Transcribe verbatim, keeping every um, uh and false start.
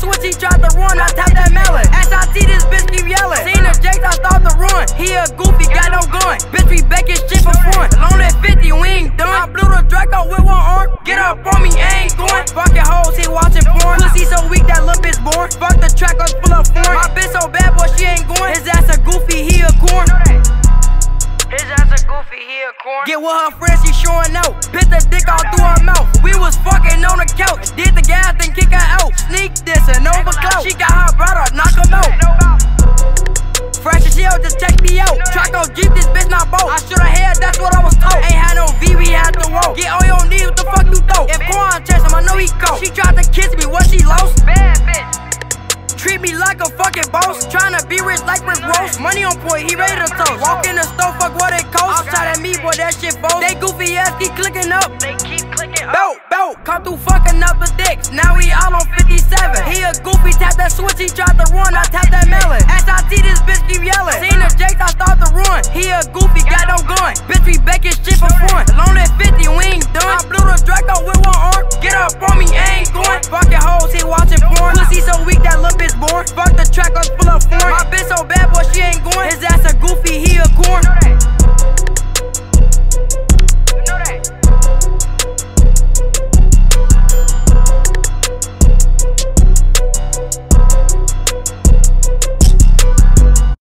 switch, he tried to run, I tapped that melon. S I T, this bitch keep yelling. Seen the Jakes, I start to run. He a goofy, got no gun. Bitch, we baking shit for fun. Alone at fifty, we ain't done. I blew the Draco with one arm. Get up on me, I ain't going. Fucking hoes, he watching porn. Pussy so weak, that little bitch born. Fuck the track, let's pull up foreign. My bitch so bad, boy, she ain't going. His ass a goofy, he a corn. His ass a goofy, he a corn. Get with her friends, she showing out. Bit the dick all through her mouth. We was fucking on the couch. Did the gas, then kick her out. Sneak this and overclout. She got her brother, knock him out. Fresh as hell, just check me out. Track on Jeep, this bitch not boat. I shoulda had, that's what I was told. Ain't had no V, we had to roll. Get on your knees, what the fuck you throw? If Quan chase him, I know he go. She tried to kiss me, what she lost? Bad bitch. Treat me like a fucking boss. Tryna be rich like Rick Ross. Money on point, he ready to toast. Walk in the store, fuck what it costs. Outside at me, boy, that shit falls. They goofy ass keep clicking up. They keep clicking up. Bout, bout, come through fucking up the dicks. Now we all on fifty-seven. He a goofy, tap that switch, he tried to run.